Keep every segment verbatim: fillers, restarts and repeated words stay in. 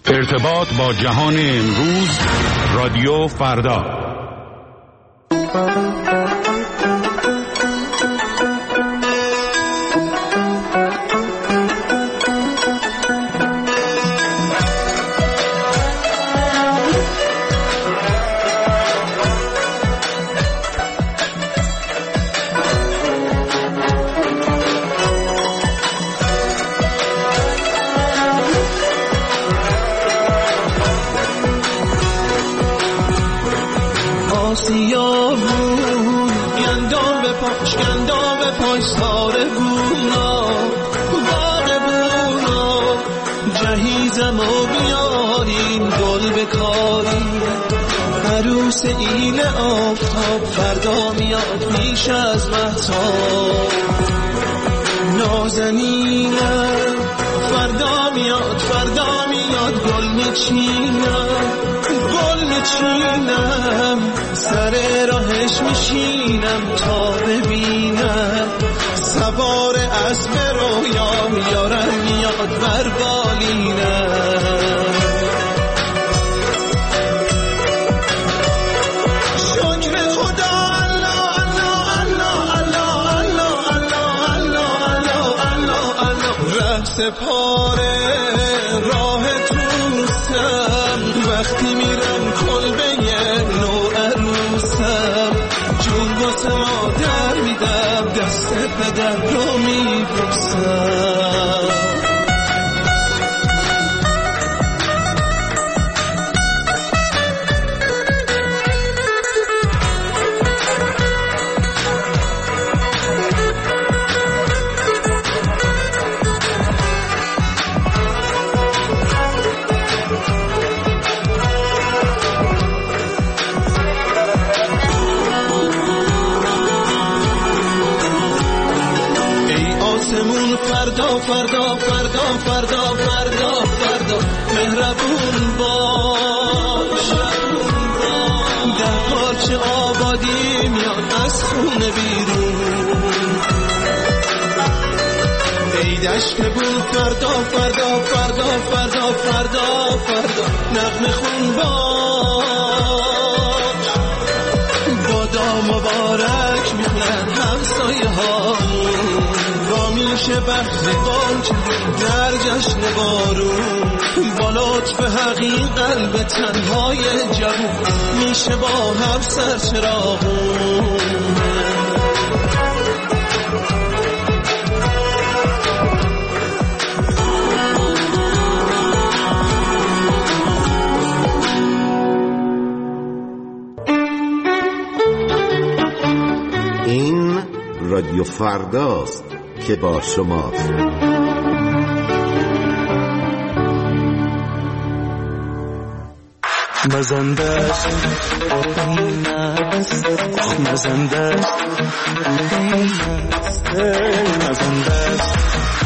ارتباط با جهان امروز، رادیو فردا. ایل آفتاب فردا میاد پیش از مهتاب، نازنینم فردا میاد فردا میاد، گل میچینم گل میچینم، سر راهش میشینم تا ببینم، سوار اسب رویام یارم میاد بر بالینم. سپاره راه توستم، وقتی میرم کلبه نو عروسم، جون واسه مادر میدم، دست پدر رو میبوسم. فردا فردا فردا فردا فردا فردا مهربون باش، در پارچه آبادی میاد از خونه بیرون. ای دشت بود فردا فردا فردا فردا فردا فردا نغمه خون باش، بادا مبارک میخونن همسایه هامون، میشه بخزیبان در جشن بارون، با لطف حقیق قلب تنهای جوون میشه با هم سرچراغون. این رادیو فرداست که با شماست. مزنده است این است مزنده است این است مزنده است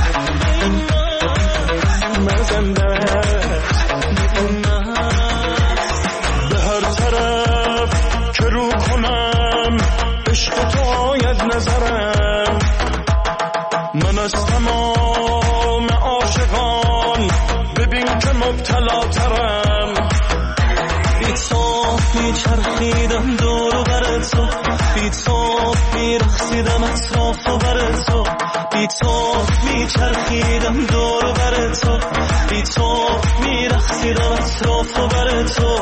مزنده است، به هر طرف که رو کنم عشق تو آید نظرم، من از تمام عاشقان ببین که مبتلا ترم، بی تو میچرخیدم دور و بر تو، بی تو میرخصیدم اطراف و بر تو، بی تو میچرخیدم دور و بر تو، بی تو میرخصیدم اطراف و بر تو.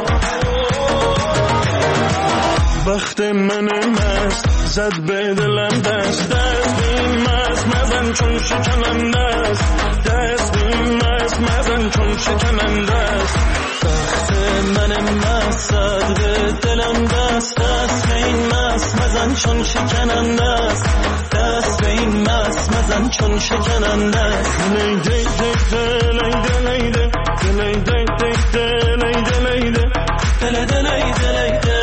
بخت من مست زد به دلم دست، دست این مست مزن چون شکننده است، دست این مست مزن چون شکننده است، بخت من مست زد به دلم دست، دست این مست مزن چون شکننده است، دست این مست مزن چون شکننده است. لیده لیده لیده لیده لیده لیده لیده لیده لیده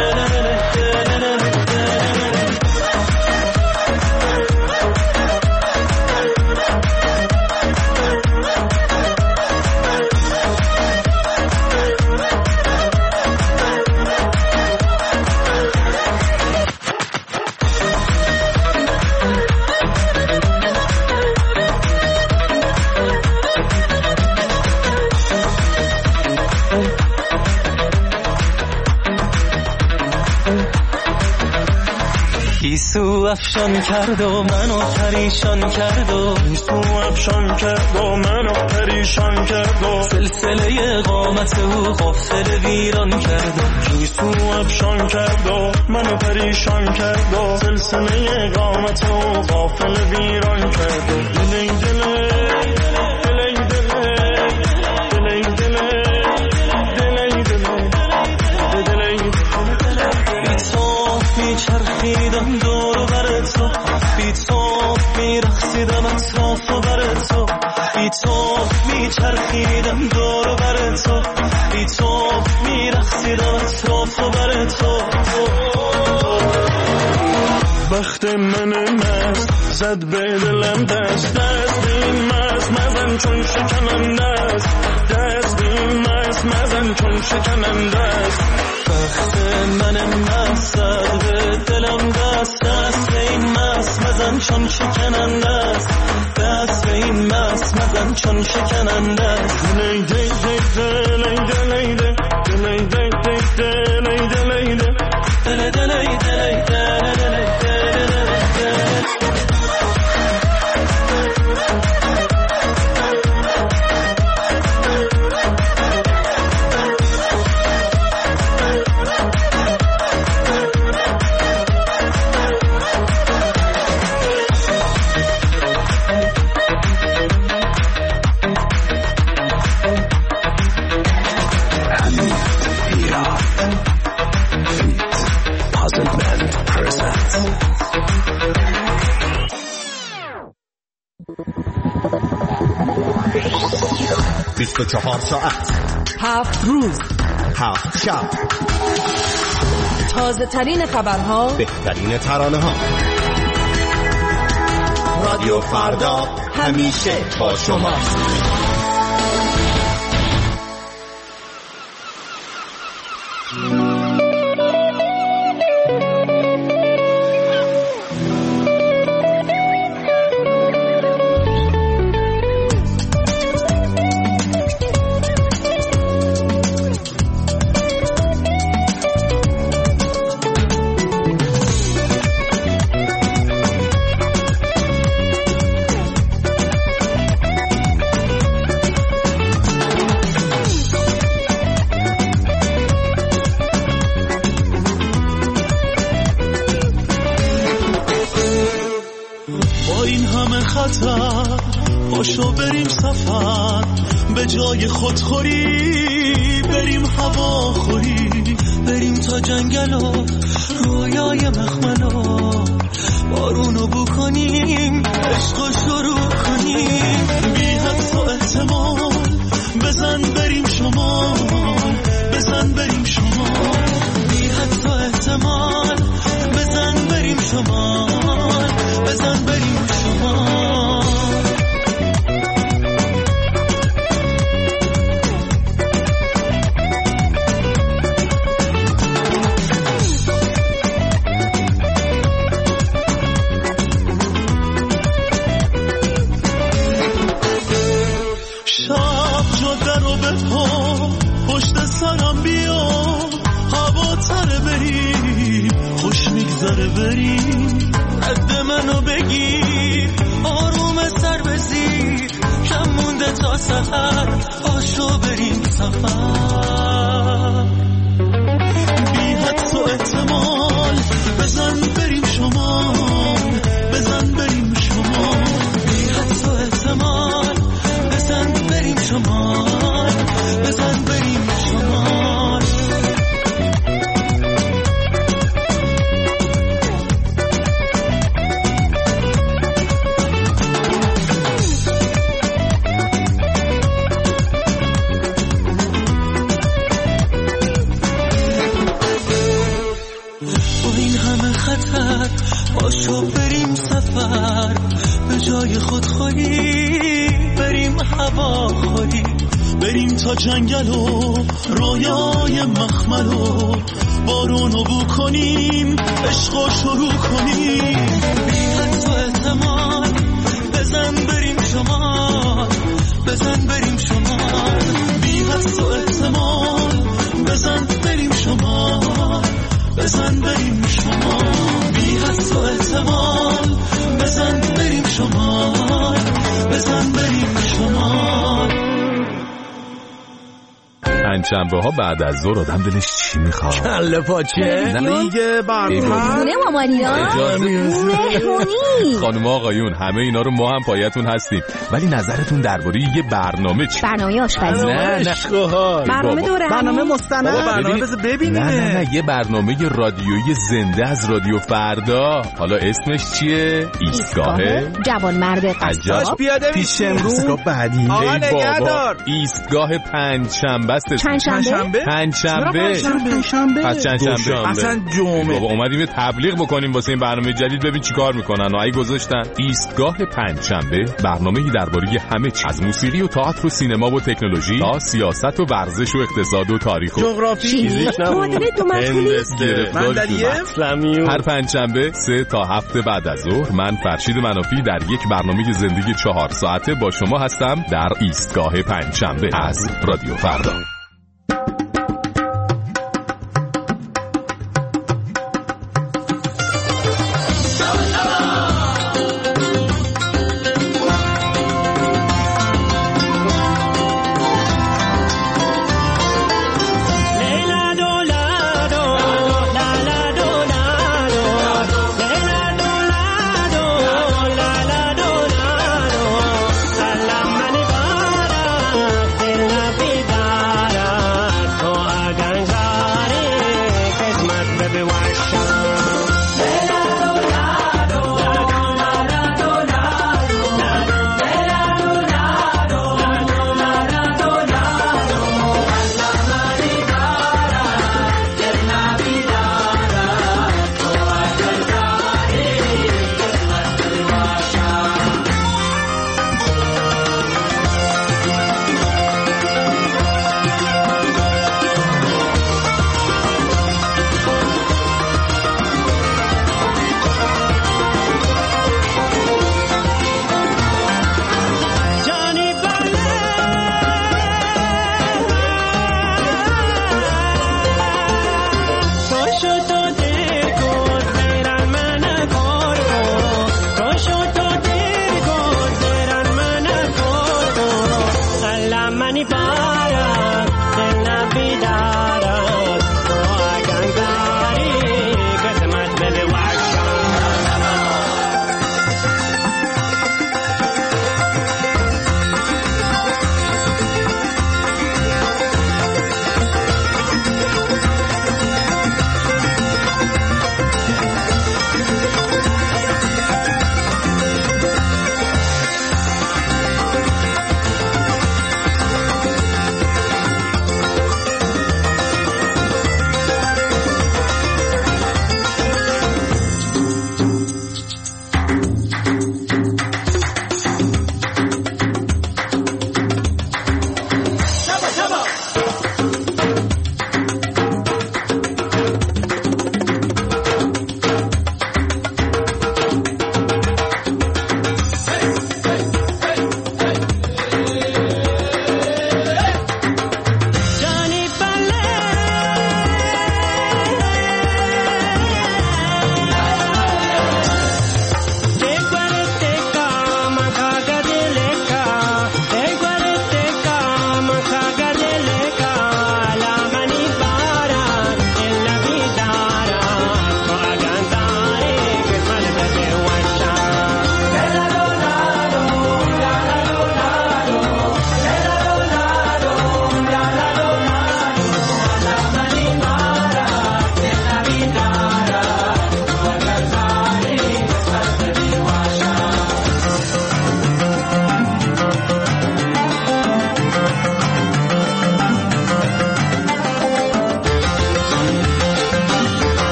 افشان کرد و منو پریشان کرد و گیسو افشان کرد و منو پریشان کرد و سلسله قامت او غافل ویران کرد و گیسو افشان کرد و منو پریشان کرد و سلسله قامت او غافل ویران کرد و دلی دلی دلی دلی دلی دلی دلی دلی بی تو میچرخیدم دور و بر تو، بی تو میرخصیدم اطراف و بر تو، بی تو میچرخیدم دور و بر تو، بی تو میرخصیدم اطراف و بر تو. وقت من مست زد به دلم دست، دست این مست مزن چون شکننده است، دست این مست مزن چون شکننده است. وقت من مست زد به دلم دست، دست این مست مزن چون شکننده است، دست این مست مزن چون شکننده است. دلی دی دی دلی دلی دی دلی دی دی دلی دلی دی دلی دلی دلی دلی بیست و چهار ساعت، هفت روز، هفت شب، تازه ترین خبرها، بهترین ترانه ها. رادیو فردا همیشه با شما. پاشو بریم سفر به جای خودخوری، بریم هواخوری، بریم تا جنگل و رویای مخمل و بارونو بو کنیم، عشقو شروع کنیم. بی حد و احتمال بزن بریم شمال، بزن بریم شمال، بی حد و احتمال بزن بریم شمال، بزن بریم شمال. پشت سرم بیا هوا تره بریم، خوش میگذره بریم، رد منو بگیر آروم سر بزیر، کم مونده تا سفر پاشو بریم سفر. بی حد و احتمال بزن بریم شمال، بزن بریم شمال، بی حد و احتمال بزن بریم شمال، بزن بریم شمال. با این همه خطر پاشو بریم سفر به جای خودخوری، بریم هواخوری، بریم تا جنگل و رویای مخمل و بارونو بو کنیم، عشقو شروع کنیم. بی حد و احتمال بزن بریم شمال، بزن بریم شمال، بی حد و احتمال بزن بریم شمال، بزن بریم شمال، بی حد و احتمال پنجشنبه ها بعد از ظهر آدم دلش چی میخواد؟ کله پاچه دیگه برنامه خونه مامانینا مهمونی. خانم آقایون همه اینا رو ما هم پایتون هستیم، ولی نظرتون درباره یه برنامه چی؟ برنامه آشپزی. نه نه برنامه دوره برنامه مستند. برنامه بذار ببینیم. نه نه نه یه برنامه رادیویی زنده از رادیو فردا. حالا اسمش چیه؟ ایستگاه جوانمرد قصاب. پیاده میشیم رو بعدی. آقا نگهدار. ایستگاه پنجشنبه است. پنجشنبه؟ پنجشنبه. پنجشنبه. پس چندشنبه. اصلا جمعه. بابا اومدیم یه تبلیغ بکنیم واسه این برنامه جدید، ببین چیکار میکنن. و ای گذاشتن ایستگاه پنجشنبه، برنامه‌ای درباره همه چیز، از موسیقی و تئاتر و سینما و تکنولوژی تا سیاست و ورزش و اقتصاد و تاریخ و جغرافی. معادله دو مشغولی. من هر پنجشنبه سه تا هفت بعد از ظهر من فرشید منافی در یک برنامه زندگی چهار ساعته با شما هستم در ایستگاه پنجشنبه از رادیو فردا.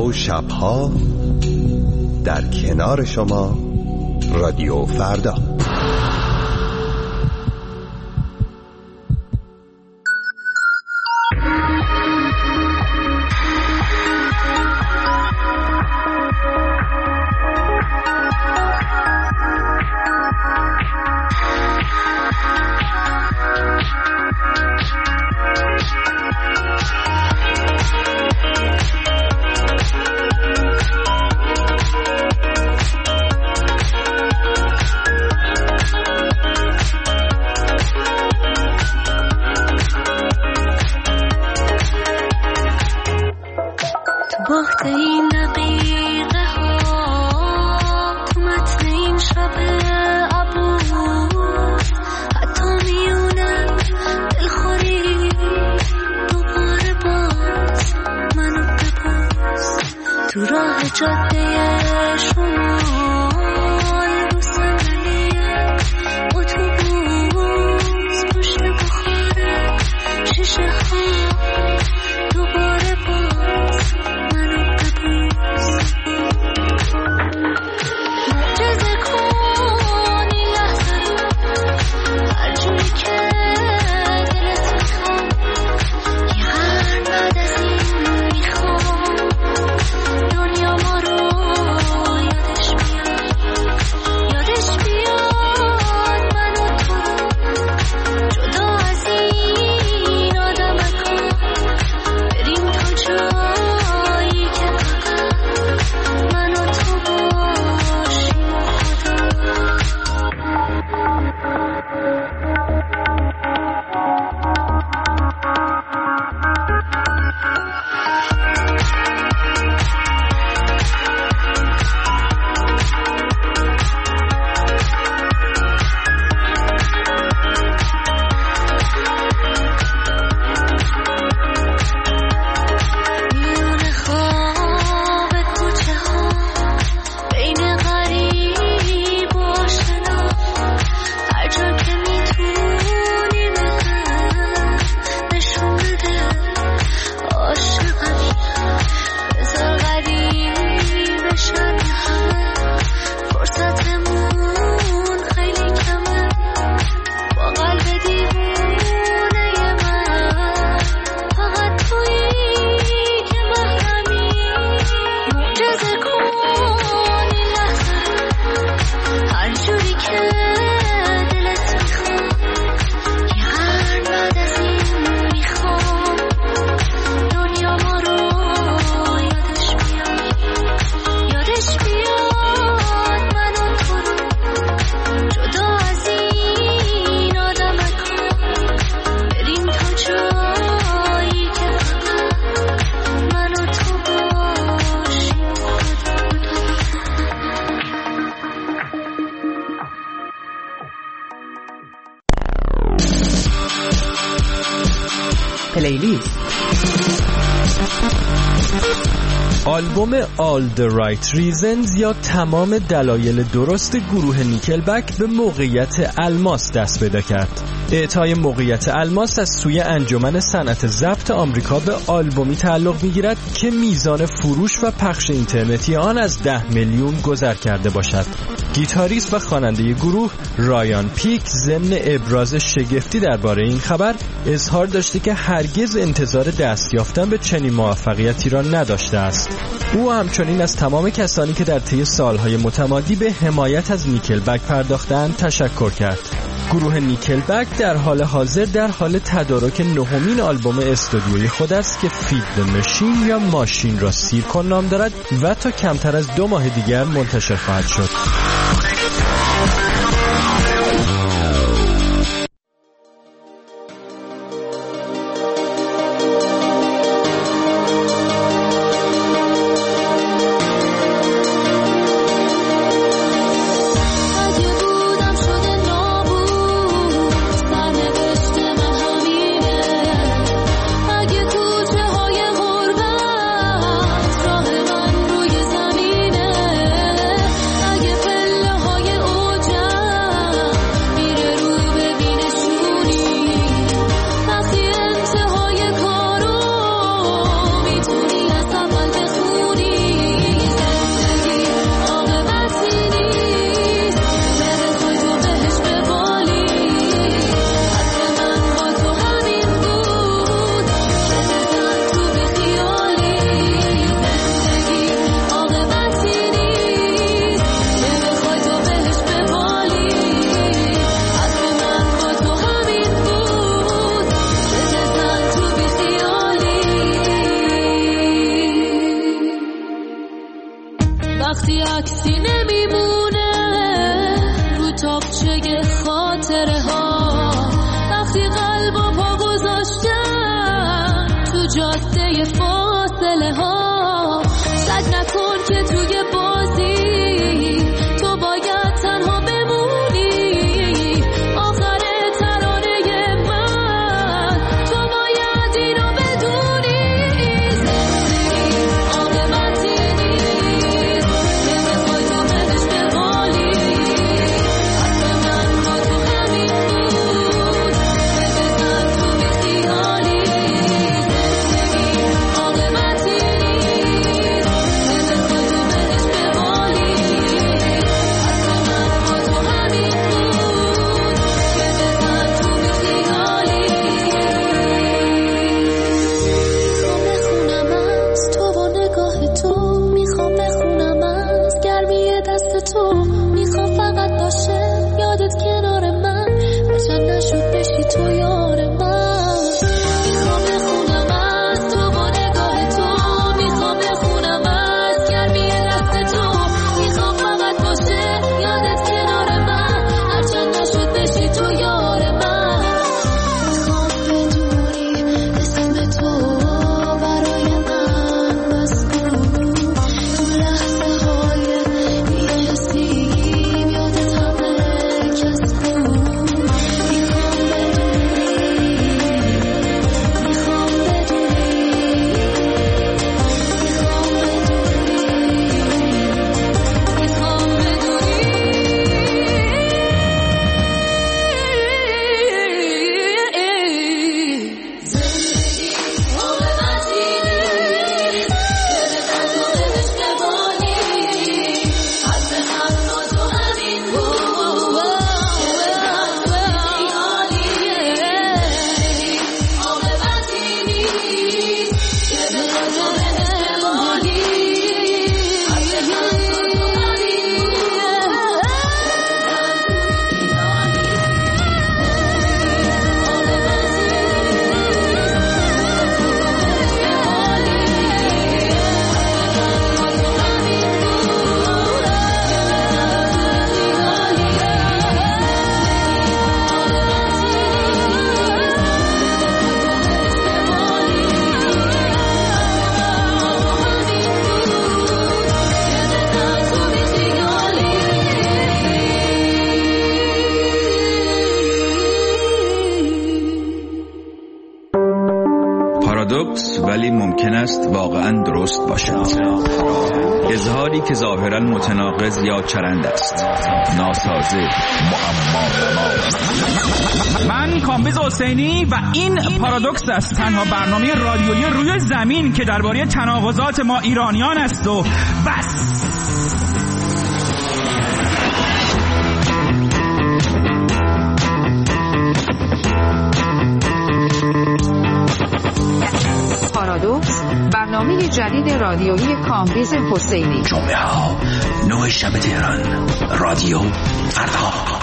و شبها در کنار شما رادیو فردا. پلیلیست. آلبوم All the Right Reasons یا تمام دلایل درست گروه نیکلبک به موقعیت الماس دست پیدا کرد. اعطای موقعیت الماس از سوی انجمن صنعت ضبط آمریکا به آلبومی تعلق می‌گیرد که میزان فروش و پخش اینترنتی آن از ده میلیون گذر کرده باشد. گیتاریست و خواننده گروه رایان پیک ضمن ابراز شگفتی درباره این خبر اظهار داشته که هرگز انتظار دست یافتن به چنین موفقیتی را نداشته است. او همچنین از تمام کسانی که در طی سالهای متمادی به حمایت از نیکلبک پرداختند تشکر کرد. گروه نیکلبک در حال حاضر در حال تدارک نهمین آلبوم استودیویی خود است که فید د ماشین یا ماشین را سیر کن نام دارد و تا کمتر از دو ماه دیگر منتشر خواهد شد. اگه وقتی عکسی نمیمونه رو تاقچه خاطره ها، وقتی قلب و پا گذاشتم تو جاده فاصله ها، سگ نکن که توی بازی تو باید تنها بمونی، آخر ترانه من تو باید اینو بدونی. زندگی عاقبتی نیست که بخوای تو بهش بمالی، حرف من با تو همین بود که بزن تو بیخیالی. زندگی عاقبتی نیست که بخوای تو بهش بمالی، حرف من با تو همین بود که بزن تو بیخیالی. میخوام بخونم از تو با نگاه تو، میخوام بخونم از گرمی دست تو، میخوام فقط باشه یادت کنار من، بچن نشد بشی تو یار من. میخوام بخونم از تو با نگاه تو، میخوام بخونم از گرمی دست تو، میخوام فقط باشه یادت کنار من، هرچند نشد بشی تو یار من. میخوام بدونی اسم تو برای من مسئول، تو لحظه های بی‌حسیم یادت همه کس بود. میخوام بدونی، میخوام بدونی، میخوام بدونی، میخوام بدونی. زندگی عاقبتی نیست که بزن تو بهش بمالی، حرف من با تو همین بود که بزن تو بیخیالی. زندگی عاقبتی نیست که بزن تو بهش بمالی، حرف من با تو همین بود که پارادوکس ولی ممکن است واقعا درست باشد. اظهاری که ظاهرا متناقض یا چرند است، ناسازه، معما. من کامبیز حسینی و این پارادوکس است، تنها برنامه رادیویی روی زمین که درباره تناقضات ما ایرانیان است و بس. پارادوکس، برنامه جدید رادیویی کامبیز حسینی. جمعه ها نه شب تهران، رادیو فردا.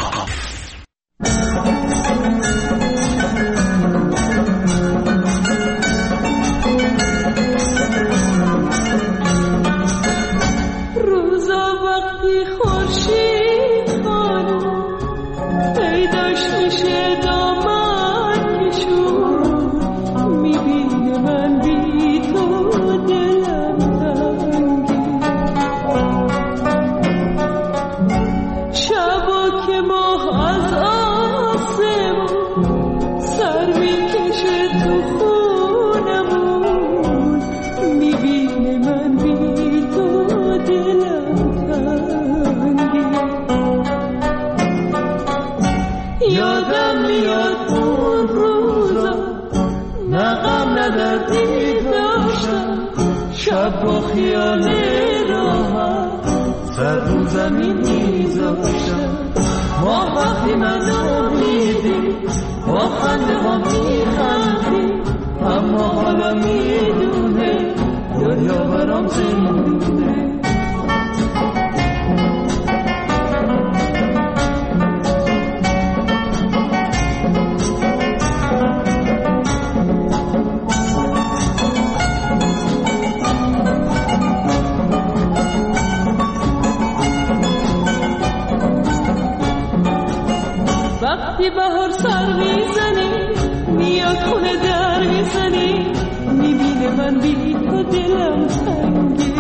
روزا وقتی خورشید خانم پیداش میشه دامن کشون، میبینه من بی تو دلم تنگی، شبا که ماه از آسمون سر میکشه تو خونمون، میبینه من بی تو دلم تنگی. یادم میاد اون روزا نه غم نه دردی داشتم، شب با خیال راحت سر رو زمین میذاشتم. ما وقتی منو میدی با خنده ها میخندی، اما حالا میدونه دنیا برام زندونه. وقتی بهار سر میزنی میاد خونه در میزنی میبینه من بی تو دلم تنگه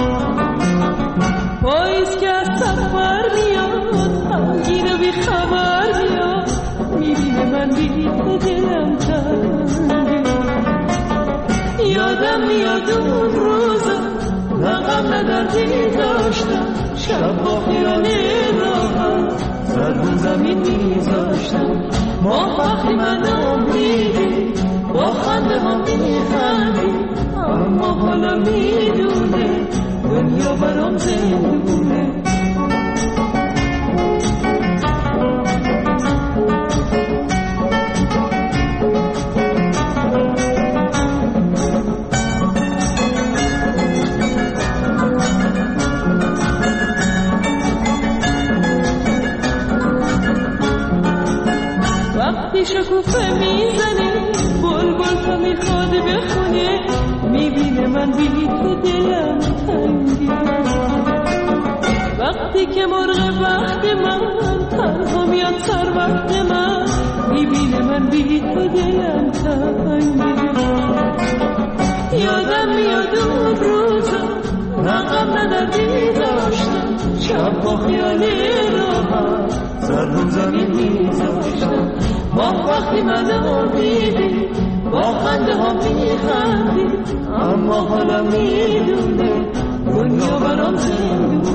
پاییز که از سفر میاد غمگین و بی خبر میاد میبینه من بی تو دلم تنگه یادم میاد اون روزا نه غم نه دردی داشتم شب با خیال راحت سر رو زمین میذاشتم ما وقتی من امیدی با خنده ها میخندی اما حالا میدونه دنیا برام زندونه وقتی شکوفه میزنی بلبل تو میخواد بخونه میبینه من بی تو دلم تنگه وقتی که مرغ وقت من تنها میاد سر وقت من میبینه من بی تو دلم تنگه یادم میاد اون روزا نه غم نه دردی داشتم شب با خیال راحت سر رو زمین میذاشتم ما وقتی منو دیدی با خنده ها میخندی اما حالا میدونه دنیا برام زندونه